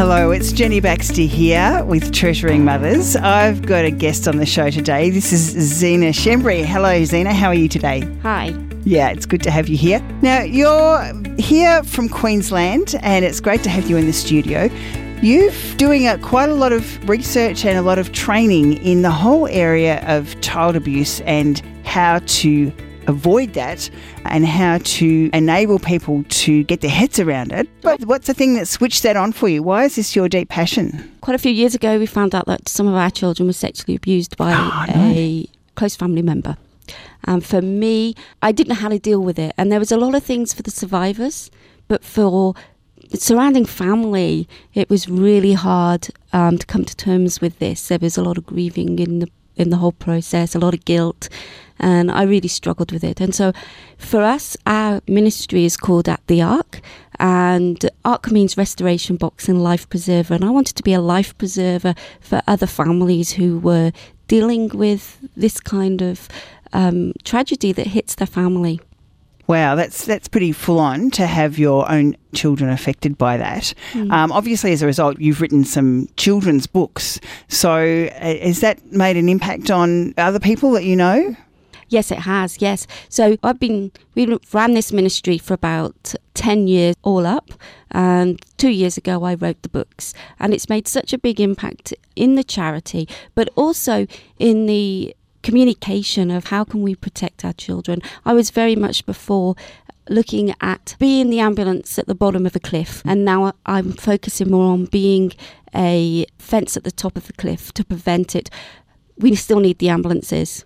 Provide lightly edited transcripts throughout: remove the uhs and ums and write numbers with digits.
Hello, it's Jenny Baxter here with Treasuring Mothers. I've got a guest on the show today. This is Zena Shembri. Hello, Zena. How are you today? Hi. Yeah, it's good to have you here. Now, you're here from Queensland and it's great to have you in the studio. You're doing quite a lot of research and a lot of training in the whole area of child abuse and how to avoid that and how to enable people to get their heads around it. But what's the thing that switched that on for you? Why is this your deep passion? Quite a few years ago, we found out that some of our children were sexually abused by a close family member. For me, I didn't know how to deal with it. And there was a lot of things for the survivors, but for the surrounding family, it was really hard to come to terms with this. There was a lot of grieving in the whole process, a lot of guilt, and I really struggled with it. And so for us, our ministry is called At the Ark, and Ark means restoration box and life preserver, and I wanted to be a life preserver for other families who were dealing with this kind of tragedy that hits their family. Wow, that's pretty full on to have your own children affected by that. Obviously, as a result, you've written some children's books. So has that made an impact on other people that you know? Yes, it has, yes. So we ran this ministry for about 10 years all up. And 2 years ago, I wrote the books. And it's made such a big impact in the charity, but also in the communication of how can we protect our children. I was very much before looking at being the ambulance at the bottom of a cliff, and now I'm focusing more on being a fence at the top of the cliff to prevent it. We still need the ambulances.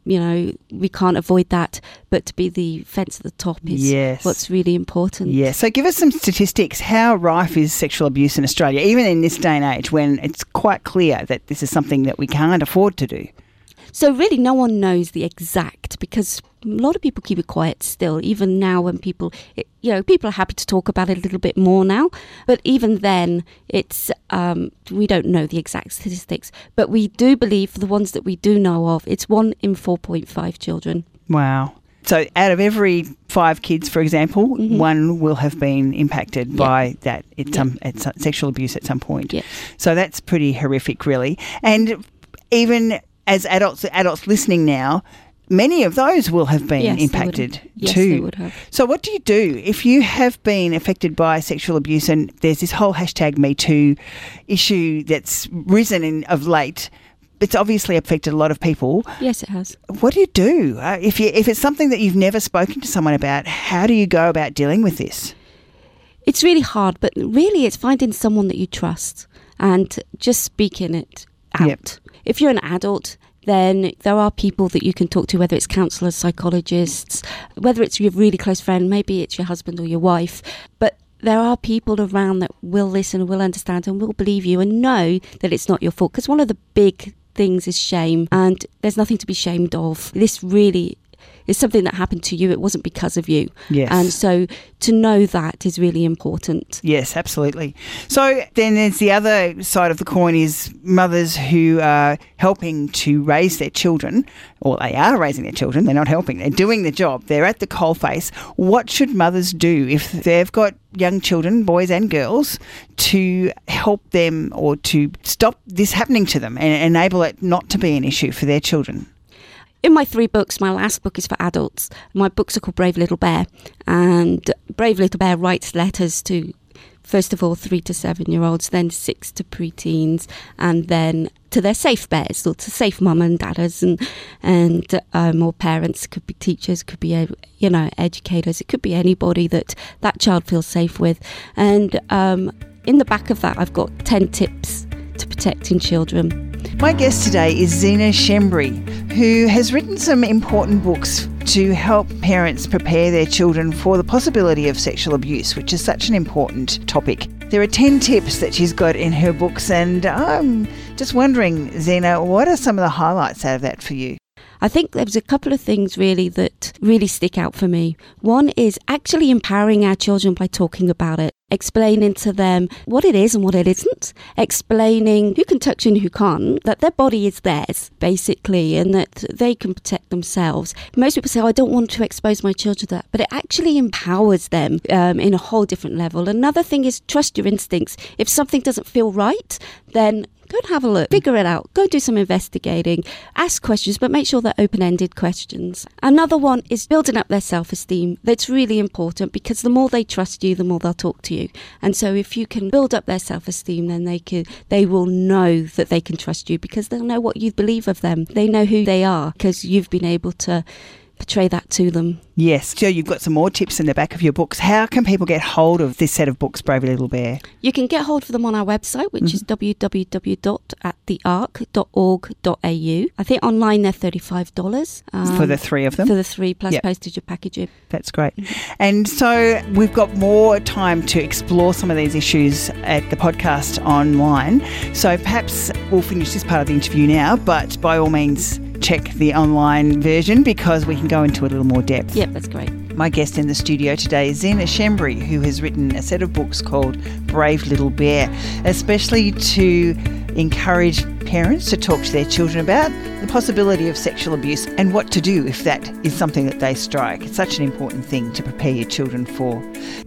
We can't avoid that, but to be the fence at the top is what's really important. Yeah. So give us some statistics. How rife is sexual abuse in Australia, even in this day and age when it's quite clear that this is something that we can't afford to do? So really no one knows the exact, because a lot of people keep it quiet still, even now when people are happy to talk about it a little bit more now. But even then, it's we don't know the exact statistics. But we do believe, for the ones that we do know of, it's 1 in 4.5 children. Wow. So out of every 5 kids, for example, one will have been impacted by that at sexual abuse at some point. Yeah. So that's pretty horrific, really. And even as adults listening now, many of those will have been impacted too. Yes, they would have. So what do you do if you have been affected by sexual abuse, and there's this whole #MeToo issue that's risen of late? It's obviously affected a lot of people. Yes, it has. What do you do? If it's something that you've never spoken to someone about, how do you go about dealing with this? It's really hard, but really it's finding someone that you trust and just speaking it out. Yep. If you're an adult, then there are people that you can talk to, whether it's counsellors, psychologists, whether it's your really close friend, maybe it's your husband or your wife. But there are people around that will listen and will understand and will believe you and know that it's not your fault. Because one of the big things is shame, and there's nothing to be shamed of. This really is something that happened to you. It wasn't because of you. Yes. And so to know that is really important. Yes, absolutely. So then there's the other side of the coin is mothers who are helping to raise their children, or they are raising their children. They're not helping. They're doing the job. They're at the coalface. What should mothers do if they've got young children, boys and girls, to help them or to stop this happening to them and enable it not to be an issue for their children? In my 3 books, my last book is for adults. My books are called Brave Little Bear. And Brave Little Bear writes letters to, first of all, 3 to 7-year-olds, then 6 to preteens, and then to their safe bears, or to safe mum and dadders, and or parents. Could be teachers, could be educators. It could be anybody that child feels safe with. And in the back of that, I've got 10 tips to protecting children. My guest today is Zena Shembri, who has written some important books to help parents prepare their children for the possibility of sexual abuse, which is such an important topic. There are 10 tips that she's got in her books, and I'm just wondering, Zena, what are some of the highlights out of that for you? I think there's a couple of things really that really stick out for me. One is actually empowering our children by talking about it. explaining to them what it is and what it isn't, explaining who can touch and who can't, that their body is theirs, basically, and that they can protect themselves. Most people say, I don't want to expose my children to that, but it actually empowers them in a whole different level. Another thing is trust your instincts. If something doesn't feel right, then go and have a look, figure it out, go do some investigating, ask questions, but make sure they're open-ended questions. Another one is building up their self-esteem. That's really important, because the more they trust you, the more they'll talk to you. And so if you can build up their self-esteem, then they will know that they can trust you, because they'll know what you believe of them. They know who they are, because you've been able to portray that to them. Yes. So you've got some more tips in the back of your books. How can people get hold of this set of books, Bravely Little Bear? You can get hold of them on our website, which is www.attheark.org.au. I think online they're $35. For the three of them? For the three, plus postage and packaging. That's great. And so we've got more time to explore some of these issues at the podcast online. So perhaps we'll finish this part of the interview now, but by all means, check the online version, because we can go into a little more depth. Yep, that's great. My guest in the studio today is Zena Schembri, who has written a set of books called Brave Little Bear, especially to encourage parents to talk to their children about the possibility of sexual abuse and what to do if that is something that they strike. It's such an important thing to prepare your children for.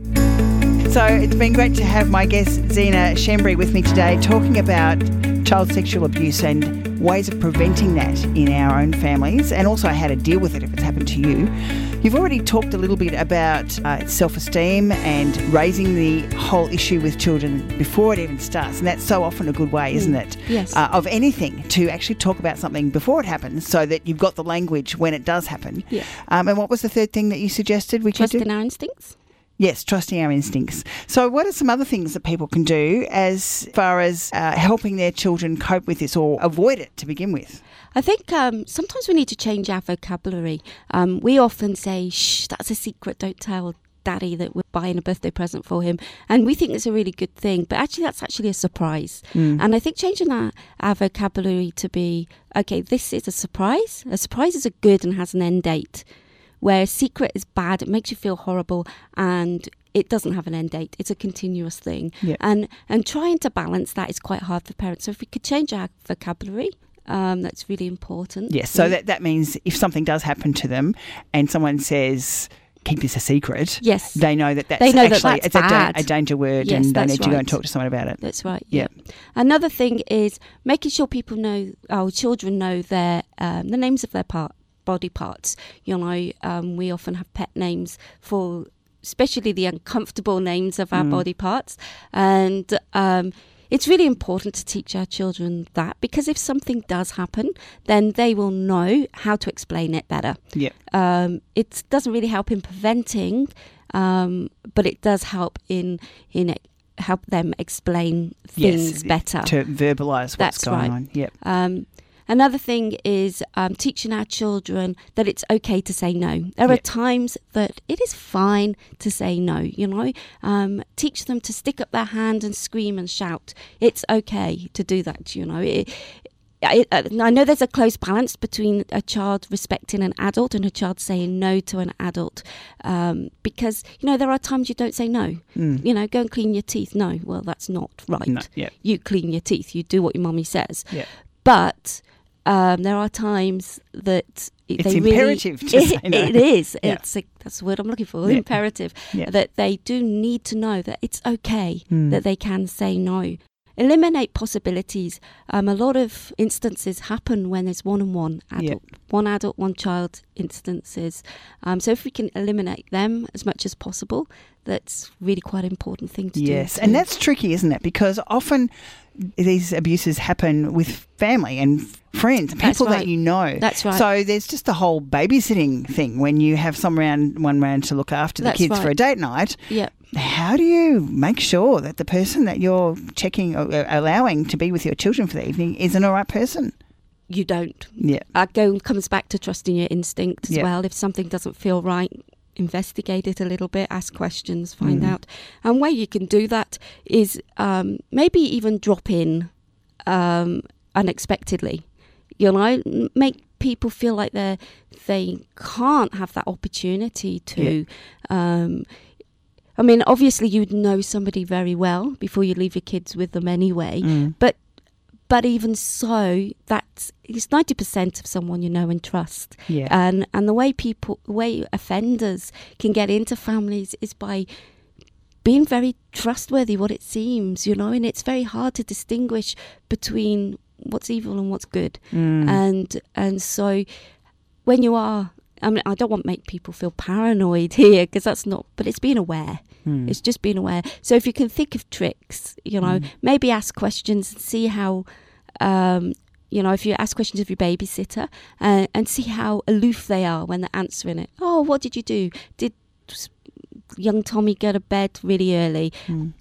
So it's been great to have my guest Zena Schembri with me today, talking about child sexual abuse and ways of preventing that in our own families, and also how to deal with it if it's happened to you. You've already talked a little bit about self-esteem and raising the whole issue with children before it even starts, and that's so often a good way, isn't it? Yes. Of anything, to actually talk about something before it happens, so that you've got the language when it does happen. Yeah. And what was the third thing that you suggested we could do? Trust in our instincts. Yes, trusting our instincts. So what are some other things that people can do as far as helping their children cope with this or avoid it to begin with? I think sometimes we need to change our vocabulary. We often say, shh, that's a secret, don't tell Daddy that we're buying a birthday present for him. And we think it's a really good thing, but actually that's actually a surprise. And I think changing our vocabulary to be, okay, this is a surprise. A surprise is a good and has an end date. Where a secret is bad, it makes you feel horrible, and it doesn't have an end date. It's a continuous thing. Yeah. And trying to balance that is quite hard for parents. So if we could change our vocabulary, that's really important. Yes, so that means if something does happen to them and someone says, keep this a secret, yes, they know that's bad. A danger word, yes, and they need to go and talk to someone about it. That's right, yeah. Another thing is making sure people know, our children know the names of their body parts. You know, we often have pet names for especially the uncomfortable names of our body parts, and it's really important to teach our children that, because if something does happen, then they will know how to explain it better. It doesn't really help in preventing, but it does help in help them explain things better, to verbalise what's going on. Another thing is teaching our children that it's okay to say no. There are times that it is fine to say no, you know. Teach them to stick up their hand and scream and shout. It's okay to do that, you know. I know there's a close balance between a child respecting an adult and a child saying no to an adult, because, you know, there are times you don't say no. You know, go and clean your teeth. No, well, that's not right. No, You clean your teeth. You do what your mummy says. But there are times that it's imperative to say no. It is. That's the word I'm looking for. Imperative. That they do need to know that it's okay, that they can say no. Eliminate possibilities. A lot of instances happen when there's one-on-one adult, one adult, one child instances. So if we can eliminate them as much as possible, that's really quite an important thing to do. Yes, and that's tricky, isn't it? Because often these abuses happen with family and friends, people that you know. That's right. So there's just the whole babysitting thing when you have one round to look after the kids for a date night. How do you make sure that the person that you're allowing to be with your children for the evening is an all right person? You don't. It comes back to trusting your instinct as well. If something doesn't feel right, investigate it a little bit, ask questions, find out. And way you can do that is maybe even drop in unexpectedly. You know, make people feel like they can't have that opportunity to. I mean, obviously you'd know somebody very well before you leave your kids with them anyway. But even so, it's 90% of someone you know and trust. Yeah. And the way offenders can get into families is by being very trustworthy, what it seems, and it's very hard to distinguish between what's evil and what's good. And so when you are, I mean, I don't want to make people feel paranoid here, because that's not, but it's being aware. It's just being aware. So if you can think of tricks, maybe ask questions and see how, if you ask questions of your babysitter and see how aloof they are when they're answering it. Oh, what did you do? Did young Tommy go to bed really early?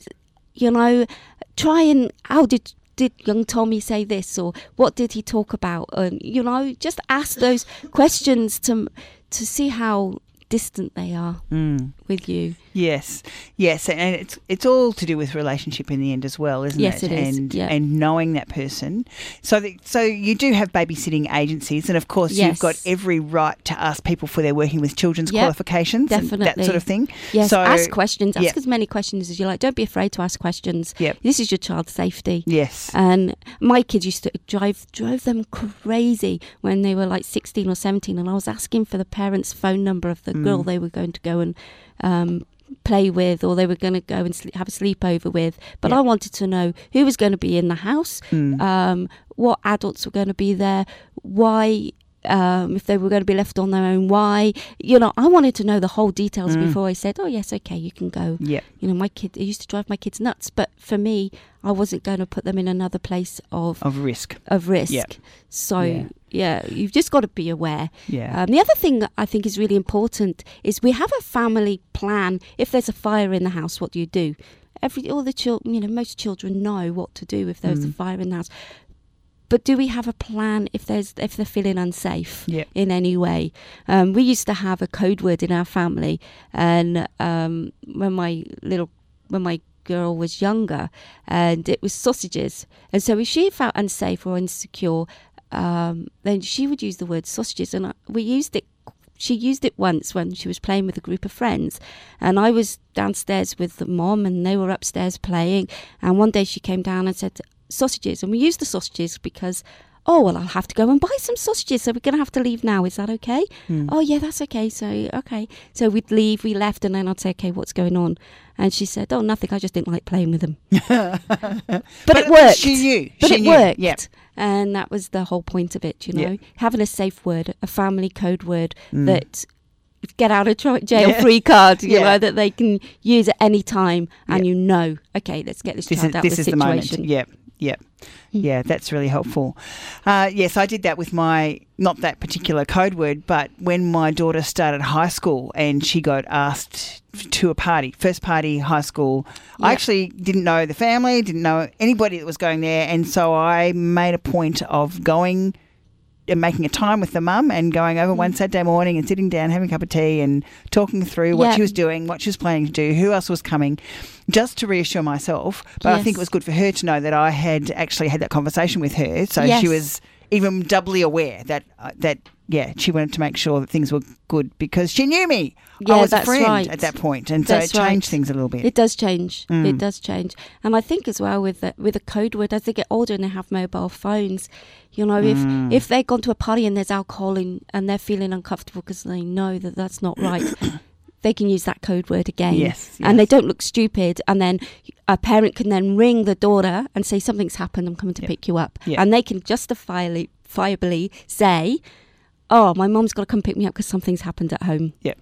Try and, how did young Tommy say this, or what did he talk about? And just ask those questions to see how distant they are with you. Yes, and it's all to do with relationship in the end as well, isn't it? Yes, it is. And knowing that person. So you do have babysitting agencies, and of course you've got every right to ask people for their working with children's qualifications, definitely, and that sort of thing. Yes, so, ask questions. Ask as many questions as you like. Don't be afraid to ask questions. Yep. This is your child's safety. Yes. And my kids used to drove them crazy when they were like 16 or 17, and I was asking for the parents' phone number of the girl they were going to go and play with, or they were going to go and have a sleepover with. But I wanted to know who was going to be in the house, what adults were going to be there, why, if they were going to be left on their own, why. I wanted to know the whole details before I said, oh yes, okay, you can go. Yeah. My kid, it used to drive my kids nuts, but for me, I wasn't going to put them in another place of risk. Yep. So you've just got to be aware. Yeah. The other thing that I think is really important is we have a family plan. If there's a fire in the house, what do you do? All the children, most children know what to do if there's a fire in the house. But do we have a plan if they're feeling unsafe in any way? We used to have a code word in our family, and when my girl was younger, and it was sausages. And so if she felt unsafe or insecure, then she would use the word sausages, and we used it. She used it once when she was playing with a group of friends, and I was downstairs with the mom, and they were upstairs playing. And one day she came down and said, sausages, and we used the sausages because, I'll have to go and buy some sausages, so we're going to have to leave now. Is that okay? Oh yeah, that's okay. So we'd leave, we left, and then I'd say, okay, what's going on? And she said, oh, nothing, I just didn't like playing with them. but it worked. She knew. It worked. Yep. And that was the whole point of it, having a safe word, a family code word that get out of jail free card, that they can use at any time, and okay, let's get this child out of the situation. This is the moment. Yep. Yeah, that's really helpful. Yes, I did that with not that particular code word, but when my daughter started high school and she got asked to a party, first party, high school. Yep. I actually didn't know the family, didn't know anybody that was going there, and so I made a point of going and making a time with the mum and going over one Saturday morning and sitting down, having a cup of tea and talking through what she was doing, what she was planning to do, who else was coming, just to reassure myself. But I think it was good for her to know that I had actually had that conversation with her, so she was even doubly aware that she wanted to make sure that things were good because she knew me. Yeah, I was a friend at that point, and so it changed things a little bit. It does change. It does change. And I think as well with a code word, as they get older and they have mobile phones, if they've gone to a party and there's alcohol and they're feeling uncomfortable because they know that that's not right, they can use that code word again. Yes. And they don't look stupid. And then a parent can then ring the daughter and say, something's happened, I'm coming to pick you up. Yep. And they can justifiably say, oh, my mom's got to come pick me up because something's happened at home. Yep.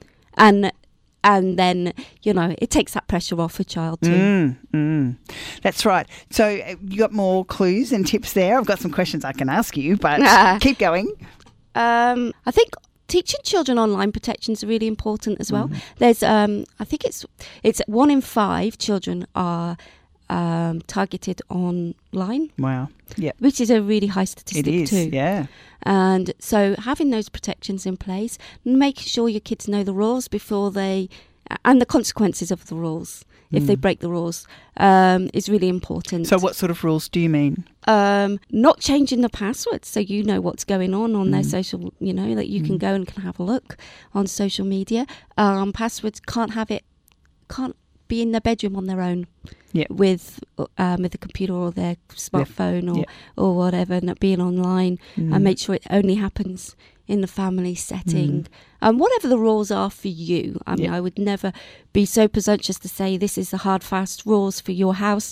And then, it takes that pressure off a child too. That's right. So you got more clues and tips there? I've got some questions I can ask you, but keep going. I think teaching children online protection is really important as well. There's, I think it's 1 in 5 children are targeted online. Wow. Yeah. Which is a really high statistic too. It is, yeah. And so having those protections in place, making sure your kids know the rules and the consequences of the rules if they break the rules is really important. So what sort of rules do you mean? Not changing the passwords so you know what's going on their social, that you can go and can have a look on social media. Passwords can't be in their bedroom on their own. With the computer or their smartphone or whatever, and not being online, and make sure it only happens in the family setting. Whatever the rules are for you. I mean, I would never be so presumptuous to say this is the hard, fast rules for your house.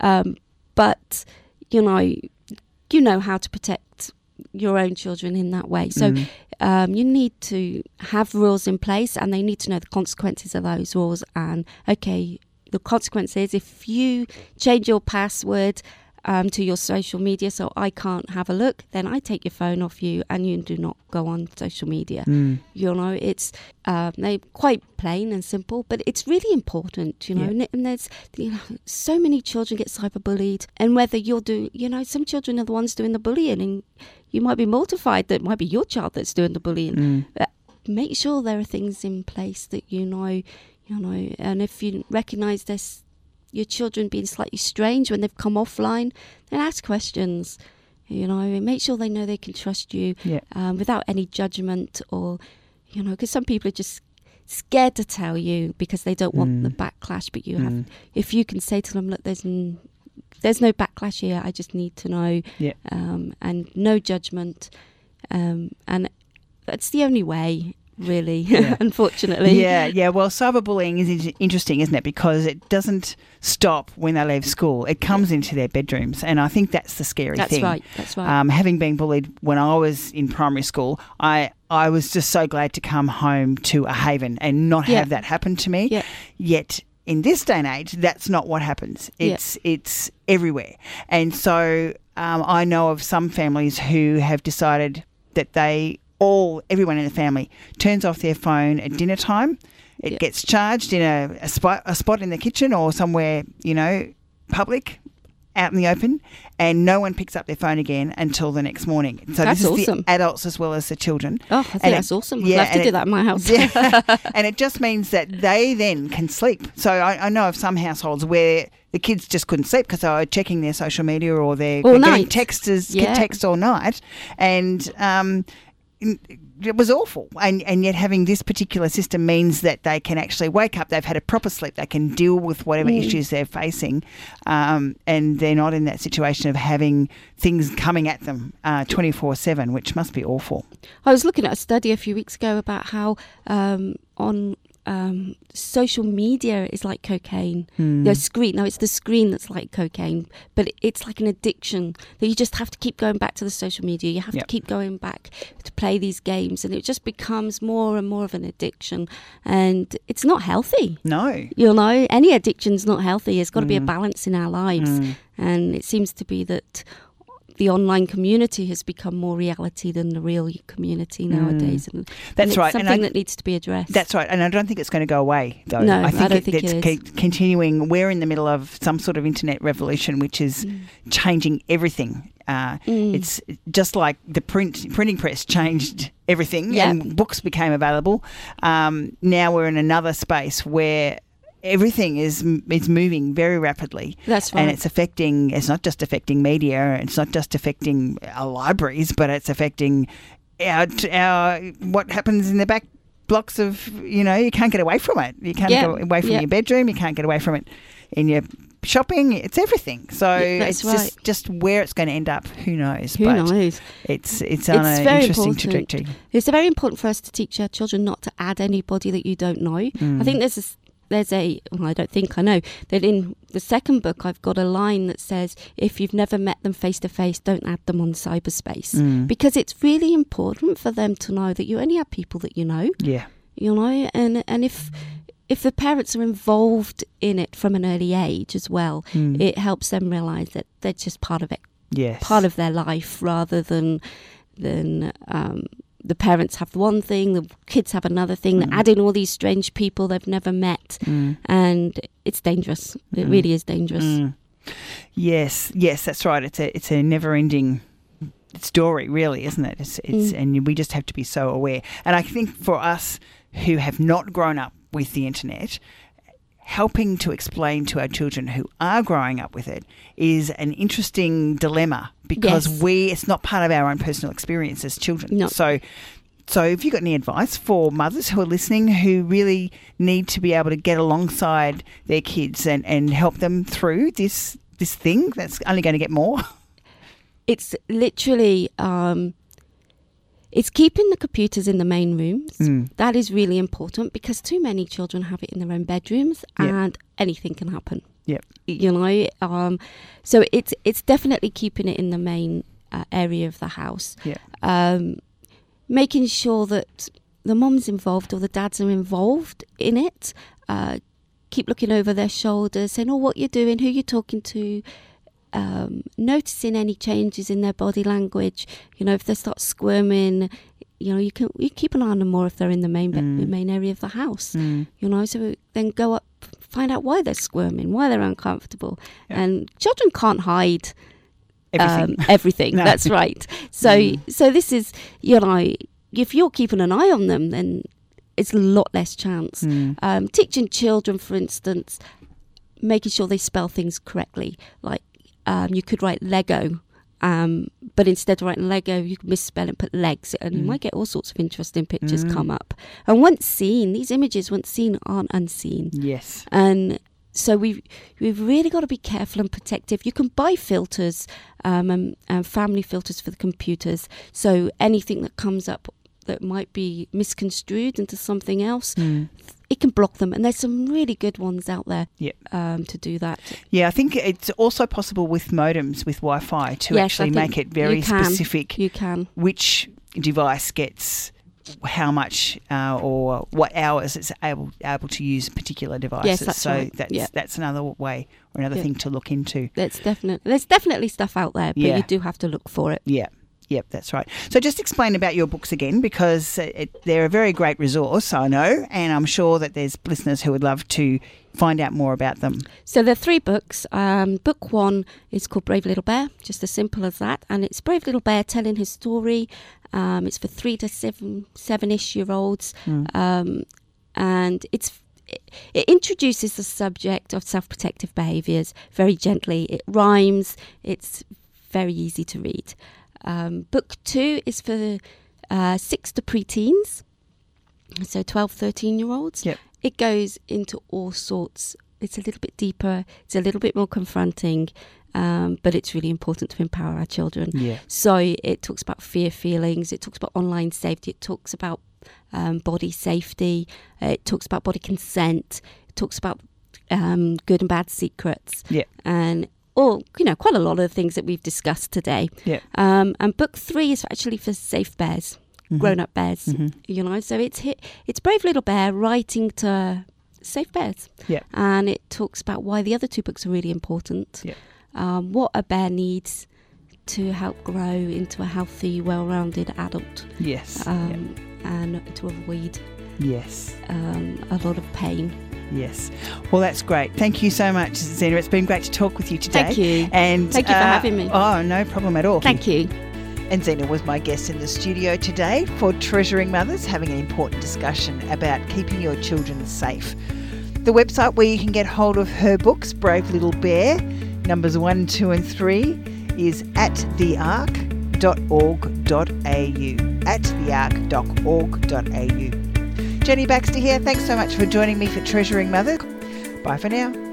But, you know how to protect your own children in that way. So you need to have rules in place, and they need to know the consequences of those rules. And, okay, the consequence is if you change your password to your social media so I can't have a look, then I take your phone off you and you do not go on social media. It's they're quite plain and simple, but it's really important, and there's so many children get cyberbullied, and whether you're doing, some children are the ones doing the bullying, and you might be mortified that it might be your child that's doing the bullying. But make sure there are things in place that and if you recognise this, your children being slightly strange when they've come offline, then ask questions. Make sure they know they can trust you without any judgment, or because some people are just scared to tell you because they don't want the backlash. But you have, if you can say to them, look, there's no backlash here. I just need to know, and no judgment, and that's the only way. Really, unfortunately. Well, cyberbullying is interesting, isn't it? Because it doesn't stop when they leave school. It comes into their bedrooms, and I think that's the scary thing. That's right. Having been bullied when I was in primary school, I was just so glad to come home to a haven and not have that happen to me. Yet in this day and age, that's not what happens. It's everywhere. And so I know of some families who have decided that everyone in the family turns off their phone at dinner time. It gets charged in a spot in the kitchen or somewhere, public, out in the open, and no one picks up their phone again until the next morning. So that's this is awesome. The adults as well as the children. Oh, I think that's awesome. I'd love to do that in my house. And it just means that they then can sleep. So I know of some households where the kids just couldn't sleep because they were checking their social media or they're getting texts all night. And it was awful, and yet having this particular system means that they can actually wake up, they've had a proper sleep, they can deal with whatever issues they're facing, and they're not in that situation of having things coming at them 24/7, which must be awful. I was looking at a study a few weeks ago about how social media is like cocaine. The screen. No, it's the screen that's like cocaine, but it's like an addiction that you just have to keep going back to the social media. You have to keep going back to play these games, and it just becomes more and more of an addiction, and it's not healthy. No. Any addiction's not healthy. There's got to be a balance in our lives, and it seems to be that the online community has become more reality than the real community nowadays. And that's right. Something that needs to be addressed. That's right. And I don't think it's going to go away, though. No, I don't think it is. Continuing. We're in the middle of some sort of internet revolution, which is changing everything. It's just like the printing press changed everything and books became available. Now we're in another space where everything is moving very rapidly. That's right. And it's not just affecting media, it's not just affecting our libraries, but it's affecting our what happens in the back blocks of, you can't get away from it. You can't get away from your bedroom, you can't get away from it in your shopping. It's everything. So it's right. just where it's going to end up, who knows? Who knows? It's on an interesting trajectory. It's very important for us to teach our children not to add anybody that you don't know. I think I don't think I know, that in the second book I've got a line that says, if you've never met them face to face, don't add them on cyberspace. Because it's really important for them to know that you only have people that you know. Yeah. And if the parents are involved in it from an early age as well, it helps them realise that they're just part of it. Yes. Part of their life, rather than the parents have one thing, the kids have another thing. They're adding all these strange people they've never met, and it's dangerous. It really is dangerous. Yes, that's right. It's a never-ending story, really, isn't it? And we just have to be so aware. And I think for us who have not grown up with the internet, helping to explain to our children who are growing up with it is an interesting dilemma, because it's not part of our own personal experience as children. No. So So have you got any advice for mothers who are listening who really need to be able to get alongside their kids and help them through this thing that's only going to get more? It's literally, it's keeping the computers in the main rooms. That is really important because too many children have it in their own bedrooms and anything can happen. Yep. You know, so it's definitely keeping it in the main area of the house. Yeah. Making sure that the mom's involved or the dads are involved in it. Keep looking over their shoulders, saying, what you're doing, who you're talking to. Noticing any changes in their body language. You know, if they start squirming, you know, you keep an eye on them more if they're in the main area of the house. You know, so then go up, find out why they're squirming, why they're uncomfortable. Yep. And children can't hide everything. No. That's right. So this is, you know, if you're keeping an eye on them, then it's a lot less chance. Teaching children, for instance, making sure they spell things correctly. Like you could write Lego, but instead of writing Lego, you could misspell and put legs, and you might get all sorts of interesting pictures come up. And once seen, these images once seen aren't unseen. Yes. And so we've really got to be careful and protective. You can buy filters and family filters for the computers. So anything that comes up that might be misconstrued into something else, it can block them. And there's some really good ones out there to do that. Yeah, I think it's also possible with modems, with Wi-Fi, to actually make it very specific. You can. Which device gets how much or what hours it's able to use particular devices. Yes, that's right. That's another way or another thing to look into. There's definitely stuff out there, but you do have to look for it. Yeah. Yep, that's right. So just explain about your books again, because they're a very great resource, I know, and I'm sure that there's listeners who would love to find out more about them. So there are 3 books. Book 1 is called Brave Little Bear, just as simple as that. And it's Brave Little Bear telling his story. It's for 3 to 7-ish year olds. And it introduces the subject of self-protective behaviours very gently. It rhymes. It's very easy to read. Book 2 is for 6 to preteens, so 12, 13-year-olds. Yep. It goes into all sorts. It's a little bit deeper. It's a little bit more confronting, but it's really important to empower our children. Yeah. So it talks about fear feelings. It talks about online safety. It talks about body safety. It talks about body consent. It talks about good and bad secrets. Yeah. And quite a lot of things that we've discussed today. Yeah. And book 3 is actually for safe bears, grown-up bears. You know, so it's Brave Little Bear writing to safe bears. Yeah. And it talks about why the other 2 books are really important. Yeah. What a bear needs to help grow into a healthy, well-rounded adult. Yes. And to avoid a lot of pain. Yes. Well, that's great. Thank you so much, Zena. It's been great to talk with you today. Thank you. And thank you for having me. Oh, no problem at all. Thank you. And Zena was my guest in the studio today for Treasuring Mothers, having an important discussion about keeping your children safe. The website where you can get hold of her books, Brave Little Bear, numbers 1, 2 and 3, is attheark.org.au. attheark.org.au. Jenny Baxter here. Thanks so much for joining me for Treasuring Mother. Bye for now.